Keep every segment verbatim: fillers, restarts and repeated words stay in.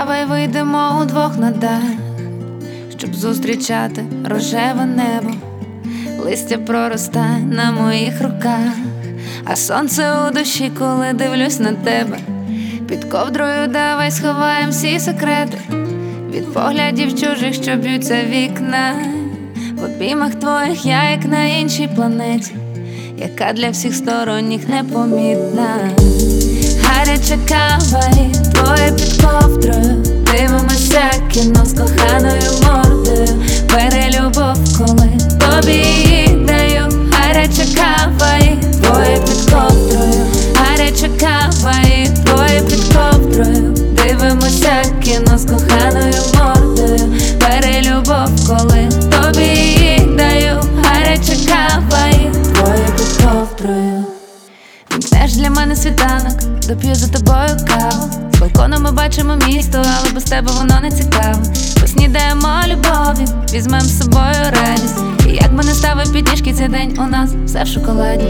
Давай вийдемо удвох на дах, щоб зустрічати рожеве небо. Листя проростає на моїх руках, а сонце у душі, коли дивлюсь на тебе. Під ковдрою давай сховаєм всі секрети від поглядів чужих, що б'ються вікна. В обіймах твоїх я, як на іншій планеті, яка для всіх сторонніх непомітна. Гаряча кава і твоє під ковдрою, дивимося кіно з коханою мордою. Бери любов, коли тобі її даю. Гаряча кава і твоє під ковдрою, гаряча кава і твоє під ковдрою, дивимося кіно з коханою мордою. Бери любов, коли тобі її даю. Гаряча кава і твоє під ковдрою. Вімкнеш для мене світанок, доп'ю за тобою каву. З балкону ми бачимо місто, але без тебе воно не цікаво. Поснідаємо любові, візьмем з собою радість. І як би не ставив підніжки цей день, у нас все в шоколаді.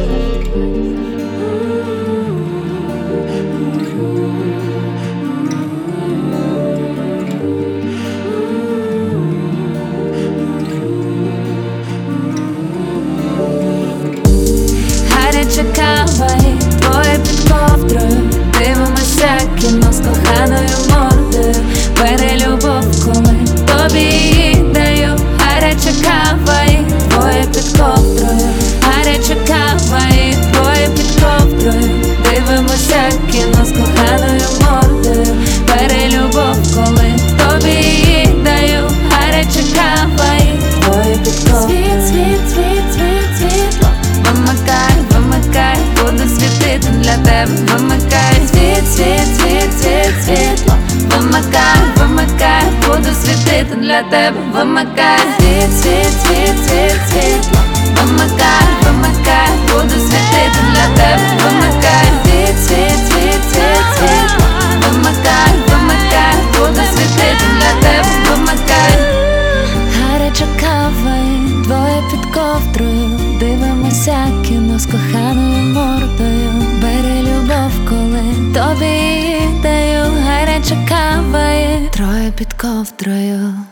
Гаряча кава і твоє під ковдрою, дивимося кіно з коханою мордою. Бери любов, коли тобі її даю. Гаряча кава і твоє під ковдрою, гаряча кава і твоє під ковдрою, дивимося кіно з коханою мордою. Бери любов, коли тобі її даю. Гаряча кава і твоє під ковдрою. Світ, світ, світ, світ, світло вимикай, вимикай, буду світити для тебе. Вимикай, світ, світ, світ, світ, світло вимикай, вимикай, буду світити для тебе. Вимикай, світ, світ, світ, світ, світло вимикай, вимикай, буду світити для тебе. Вимикай, світ, світ, світ, світ, світло вимикай, вимикай, буду світити для тебе. Вимикай. Гаряча кава і двоє під ковдрою, дивимося кіно з коханою мордою. Бери любов, коли тобі її даю. Гаряча кава і троє під ковдрою.